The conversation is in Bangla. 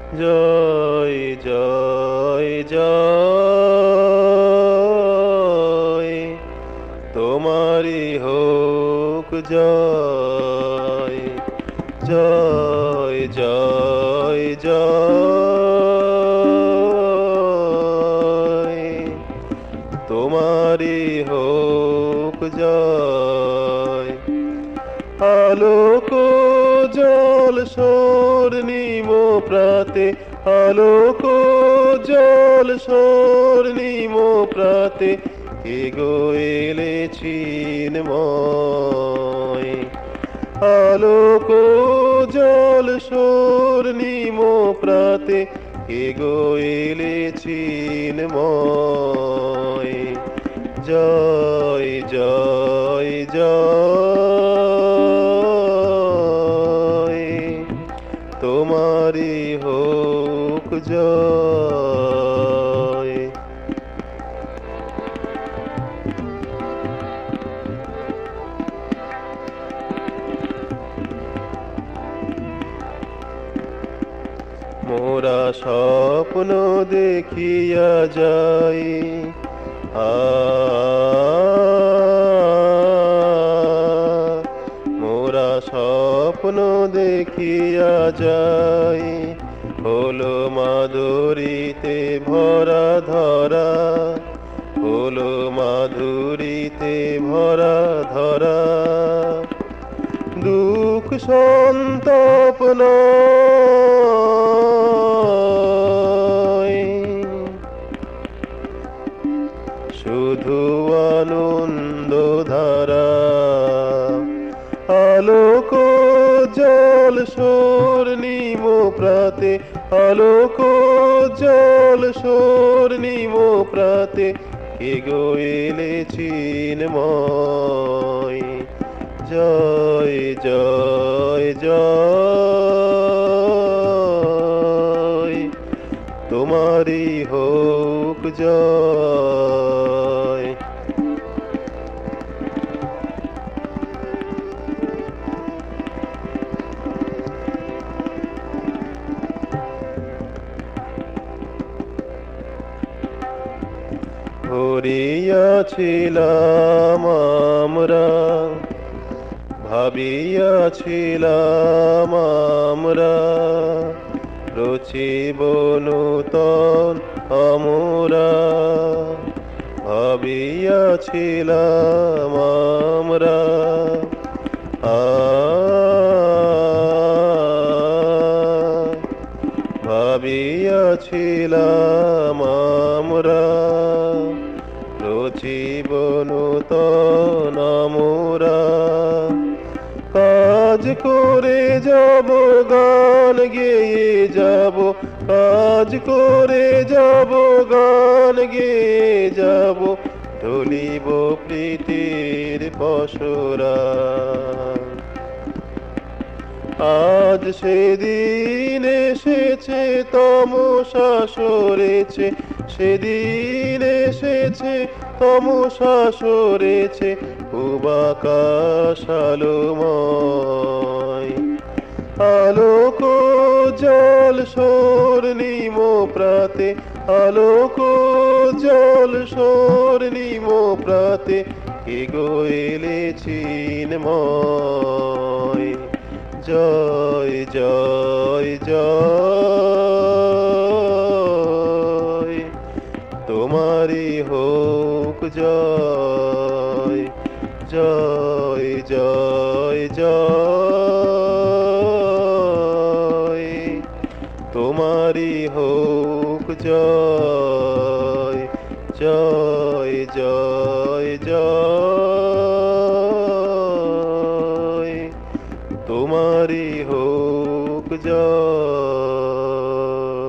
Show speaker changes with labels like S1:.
S1: জয় জয় জয়, তোমারি হোক জয়। জয় জয় জয়, তোমারি হোক জয়। আলোক জল স্বর্ণিম প্রাতে, আলোক জল স্বর্ণিম প্রাতে, এগো এলে চিন্ময়। আলোক জল স্বর্ণিম প্রাতে, এগো এলে চিন্ময়। জয় জয় জয়, তোমারি হোক জয়। মোরা স্বপ্ন দেখিয়া যাই, মোরা স্বপ্ন দেখিয়া যাই, হলো মাধুরীতে ভরা ধরা, হলো মাধুরীতে ভরা ধরা। দুঃখ সন্তপ নয়, শুধু আনন্দ ধারা। আলোক জল স্বর্ণিম প্রাতে, আলোক জল স্বর্ণিম প্রাতে, এগো এলে চিন্ময়। জয় জয় জয়, তোমারি হোক জয়। ভরিয়াছিলাম আমরা, ভাবিয়াছিলাম আমরা, রচিব নূতন আমরা। ভাবিয়াছিলাম আমরা, ভাবিয়াছিলাম আমরা, রচিব নূতন আমরা। কাজ করে যাব, গান গেয়ে যাব, কাজ করে যাব, গান গেয়ে যাব, ঢলিব প্রীতির পসরা। আজ সেদিন এসেছে, তমসা সরেছে, সেদিন এসেছে, তমসা সরেছে, পূবাকাশ আলোময়। আলোক জল স্বর্ণিম প্রাতে, আলোক জল স্বর্ণিম প্রাতে, এগো এলে চিন্ময়। জয় জয় জয়, তোমারি হোক জয়। জয় জয় জয়, তোমারি হোক জয়। জয় জয় জয়, তোমারি হোক জয়।